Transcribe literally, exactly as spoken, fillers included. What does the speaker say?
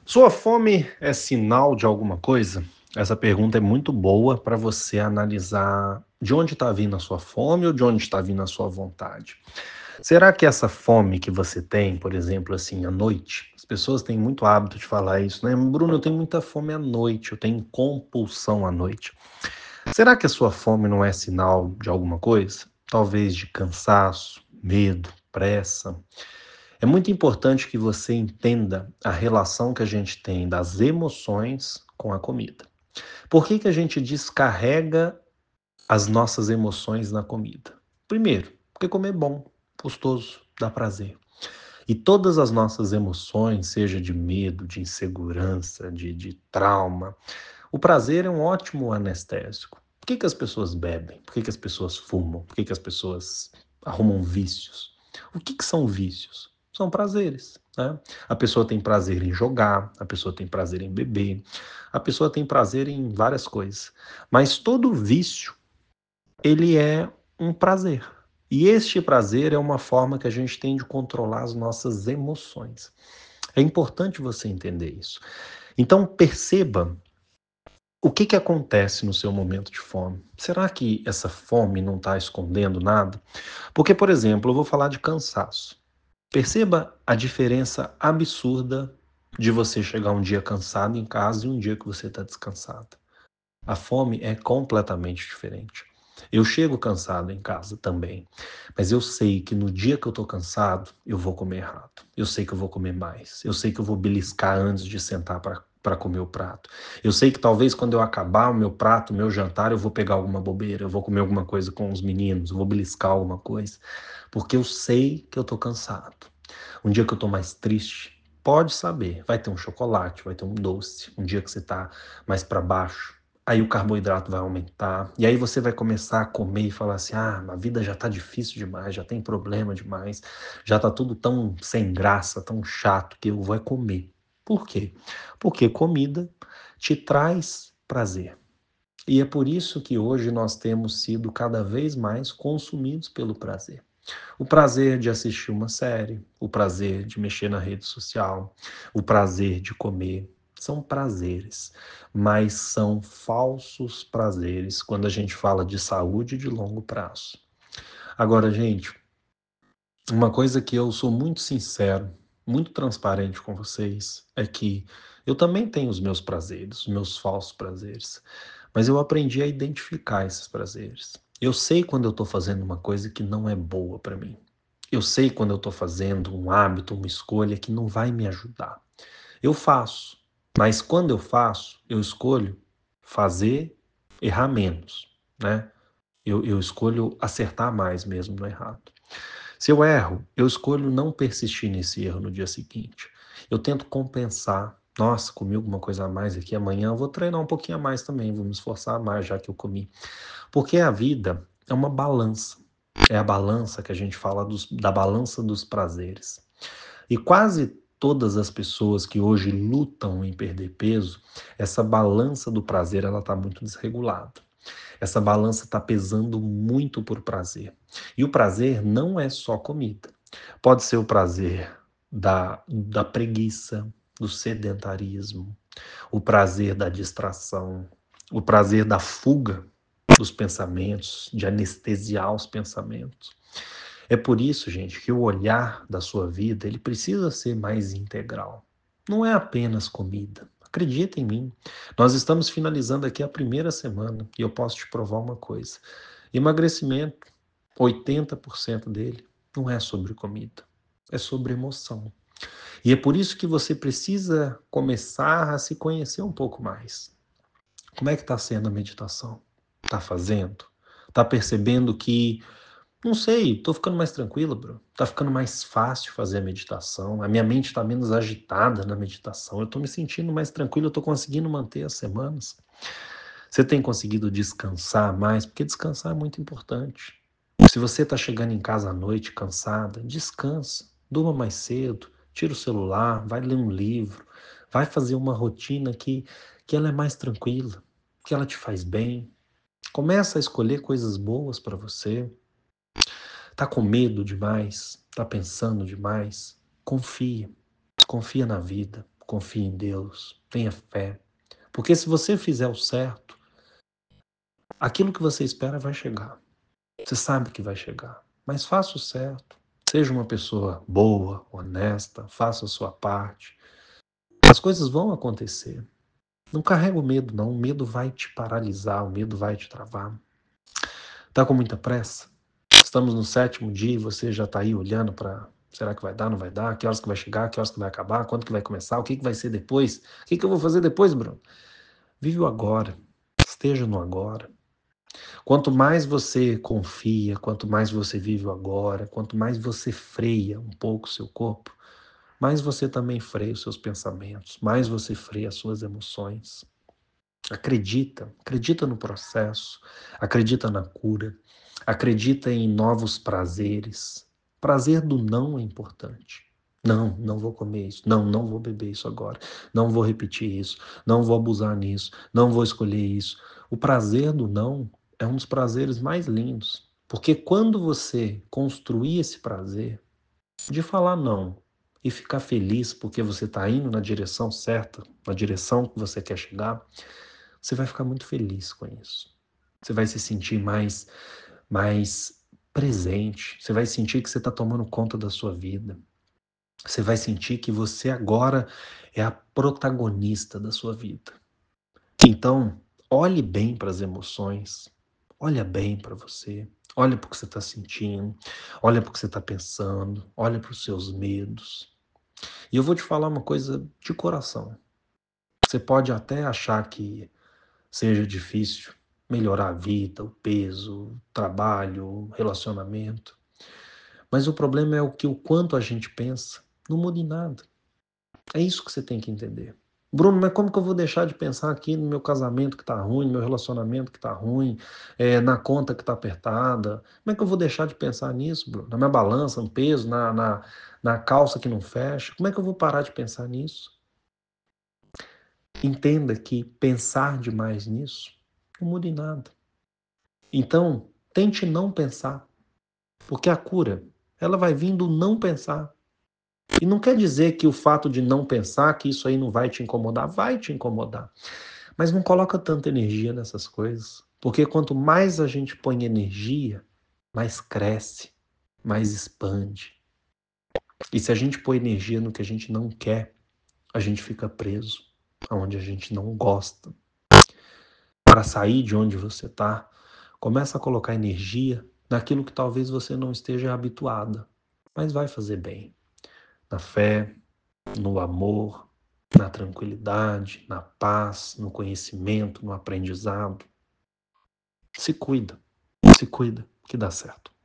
Sua fome é sinal de alguma coisa? Essa pergunta é muito boa para você analisar de onde está vindo a sua fome ou de onde está vindo a sua vontade. Será que essa fome que você tem, por exemplo, assim, à noite, as pessoas têm muito hábito de falar isso, né? Bruno, eu tenho muita fome à noite, eu tenho compulsão à noite. Será que a sua fome não é sinal de alguma coisa? Talvez de cansaço, medo, pressa. É muito importante que você entenda a relação que a gente tem das emoções com a comida. Por que que a gente descarrega as nossas emoções na comida? Primeiro, porque comer é bom, gostoso, dá prazer. E todas as nossas emoções, seja de medo, de insegurança, de, de trauma, o prazer é um ótimo anestésico. Por que que as pessoas bebem? Por que que as pessoas fumam? Por que que as pessoas arrumam vícios? O que que são vícios? São prazeres, né? A pessoa tem prazer em jogar, a pessoa tem prazer em beber, a pessoa tem prazer em várias coisas. Mas todo vício, ele é um prazer. E este prazer é uma forma que a gente tem de controlar as nossas emoções. É importante você entender isso. Então perceba o que que acontece no seu momento de fome? Será que essa fome não está escondendo nada? Porque, por exemplo, eu vou falar de cansaço. Perceba a diferença absurda de você chegar um dia cansado em casa e um dia que você está descansado. A fome é completamente diferente. Eu chego cansado em casa também, mas eu sei que no dia que eu tô cansado, eu vou comer errado. Eu sei que eu vou comer mais. Eu sei que eu vou beliscar antes de sentar para para comer o prato. Eu sei que talvez quando eu acabar o meu prato, o meu jantar, eu vou pegar alguma bobeira, eu vou comer alguma coisa com os meninos, eu vou beliscar alguma coisa, porque eu sei que eu tô cansado. Um dia que eu tô mais triste, pode saber, vai ter um chocolate, vai ter um doce. Um dia que você tá mais para baixo, aí o carboidrato vai aumentar, e aí você vai começar a comer e falar assim: ah, a vida já tá difícil demais, já tem problema demais, já tá tudo tão sem graça, tão chato, que eu vou é comer. Por quê? Porque comida te traz prazer. E é por isso que hoje nós temos sido cada vez mais consumidos pelo prazer. O prazer de assistir uma série, o prazer de mexer na rede social, o prazer de comer, são prazeres, mas são falsos prazeres quando a gente fala de saúde de longo prazo. Agora, gente, uma coisa que eu sou muito sincero, muito transparente com vocês, é que eu também tenho os meus prazeres, os meus falsos prazeres, mas eu aprendi a identificar esses prazeres. Eu sei quando eu estou fazendo uma coisa que não é boa para mim. Eu sei quando eu estou fazendo um hábito, uma escolha que não vai me ajudar. Eu faço, mas quando eu faço, eu escolho fazer, errar menos, né? Eu, eu escolho acertar mais mesmo no errado. Se eu erro, eu escolho não persistir nesse erro no dia seguinte. Eu tento compensar. Nossa, comi alguma coisa a mais aqui, amanhã eu vou treinar um pouquinho a mais também, vou me esforçar mais já que eu comi. Porque a vida é uma balança. É a balança que a gente fala dos, da balança dos prazeres. E quase todas as pessoas que hoje lutam em perder peso, essa balança do prazer ela está muito desregulada. Essa balança está pesando muito por prazer. E o prazer não é só comida. Pode ser o prazer da, da preguiça, do sedentarismo, o prazer da distração, o prazer da fuga dos pensamentos, de anestesiar os pensamentos. É por isso, gente, que o olhar da sua vida, ele precisa ser mais integral. Não é apenas comida. Acredita em mim. Nós estamos finalizando aqui a primeira semana e eu posso te provar uma coisa. Emagrecimento, oitenta por cento dele não é sobre comida, é sobre emoção. E é por isso que você precisa começar a se conhecer um pouco mais. Como é que está sendo a meditação? Está fazendo? Está percebendo que não sei, tô ficando mais tranquilo, bro. Tá ficando mais fácil fazer a meditação. A minha mente tá menos agitada na meditação. Eu tô me sentindo mais tranquilo, eu tô conseguindo manter as semanas. Você tem conseguido descansar mais? Porque descansar é muito importante. Se você tá chegando em casa à noite cansada, descansa. Durma mais cedo, tira o celular, vai ler um livro, vai fazer uma rotina que, que ela é mais tranquila, que ela te faz bem. Começa a escolher coisas boas para você. Tá com medo demais? Tá pensando demais? Confia. Confia na vida. confie em Deus, tenha fé. Porque se você fizer o certo, aquilo que você espera vai chegar. Você sabe que vai chegar. Mas faça o certo. Seja uma pessoa boa, honesta, faça a sua parte. As coisas vão acontecer. Não carrega o medo, não. O medo vai te paralisar, o medo vai te travar. Tá com muita pressa? Estamos no sétimo dia e você já está aí olhando para, será que vai dar, não vai dar? Que horas que vai chegar? Que horas que vai acabar? Quando que vai começar? O que que vai ser depois? O que que eu vou fazer depois, Bruno? Vive o agora. Esteja no agora. Quanto mais você confia, quanto mais você vive o agora, quanto mais você freia um pouco o seu corpo, mais você também freia os seus pensamentos, mais você freia as suas emoções. Acredita, acredita no processo, acredita na cura, acredita em novos prazeres. Prazer do não é importante. Não, não vou comer isso. Não, não vou beber isso agora. Não vou repetir isso. Não vou abusar nisso. Não vou escolher isso. O prazer do não é um dos prazeres mais lindos. Porque quando você construir esse prazer de falar não e ficar feliz porque você está indo na direção certa, na direção que você quer chegar, você vai ficar muito feliz com isso. Você vai se sentir mais, mais presente. Você vai sentir que você está tomando conta da sua vida. Você vai sentir que você agora é a protagonista da sua vida. Então, olhe bem para as emoções. Olha bem para você. Olha para o que você está sentindo. Olha para o que você está pensando. Olha para os seus medos. E eu vou te falar uma coisa de coração. Você pode até achar que seja difícil melhorar a vida, o peso, o trabalho, o relacionamento. Mas o problema é o que o quanto a gente pensa não muda em nada. É isso que você tem que entender. Bruno, mas como que eu vou deixar de pensar aqui no meu casamento que tá ruim, no meu relacionamento que tá ruim, é, na conta que tá apertada? Como é que eu vou deixar de pensar nisso, Bruno? Na minha balança, no peso, na, na, na calça que não fecha? Como é que eu vou parar de pensar nisso? Entenda que pensar demais nisso não muda em nada. Então, tente não pensar, porque a cura, ela vai vir do não pensar. E não quer dizer que o fato de não pensar, que isso aí não vai te incomodar, vai te incomodar. Mas não coloca tanta energia nessas coisas, porque quanto mais a gente põe energia, mais cresce, mais expande. E se a gente põe energia no que a gente não quer, a gente fica preso, aonde a gente não gosta. Para sair de onde você está, começa a colocar energia naquilo que talvez você não esteja habituada, mas vai fazer bem. Na fé, no amor, na tranquilidade, na paz, no conhecimento, no aprendizado. Se cuida, se cuida, que dá certo.